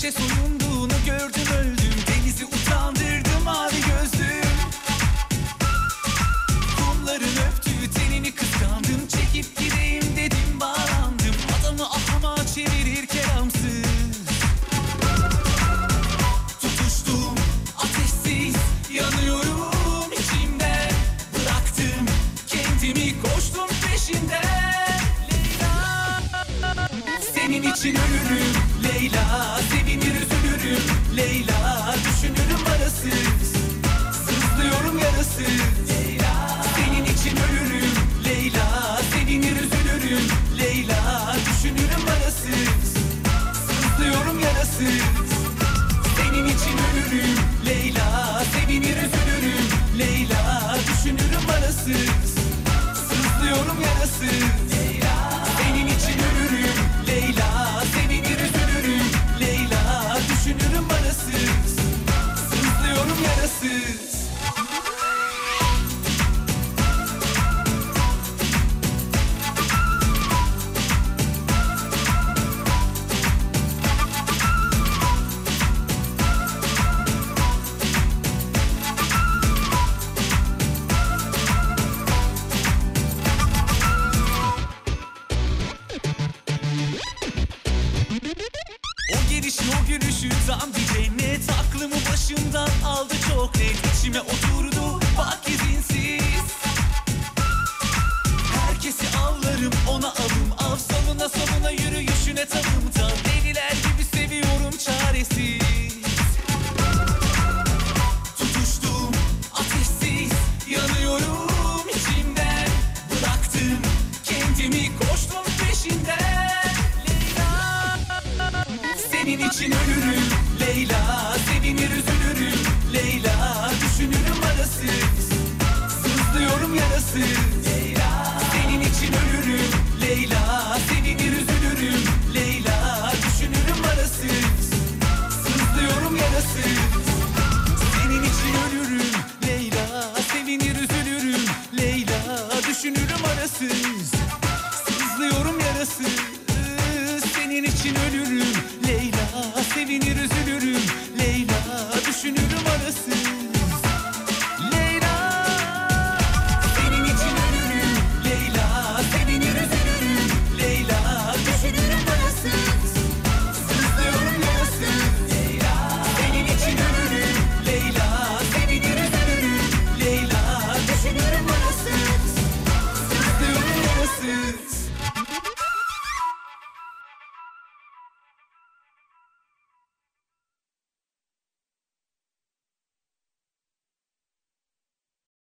gece soyunduğunu gördüm öldüm. Denizi utandırdı mavi gözlüm. Kumların öptüğü tenini kıskandım. Çekip gideyim dedim bağlandım. Adamı ahama çevirir kelamsız. Tutuştum ateşsiz yanıyorum içimden. Bıraktım kendimi koştum peşinden. Leyla senin için ölürüm. Leyla sevinir üzülürüm. Leyla düşünürüm arasız. Sızlıyorum yarasız. Leyla senin için ölürüm. Leyla sevinir üzülürüm. Leyla düşünürüm arasız. Sızlıyorum yarasız. Senin için ölürüm. Leyla sevinir üzülürüm. Leyla düşünürüm arasız. Sızlıyorum yarasız. Leyla senin için ölürüm. Leyla sevinir üzülürüm. Leyla düşünürüm arasız. Sızlıyorum yarasız. O gelişi o gülüşü tam bir cennet. Aklımı başımdan aldı çok net. İçime oturdu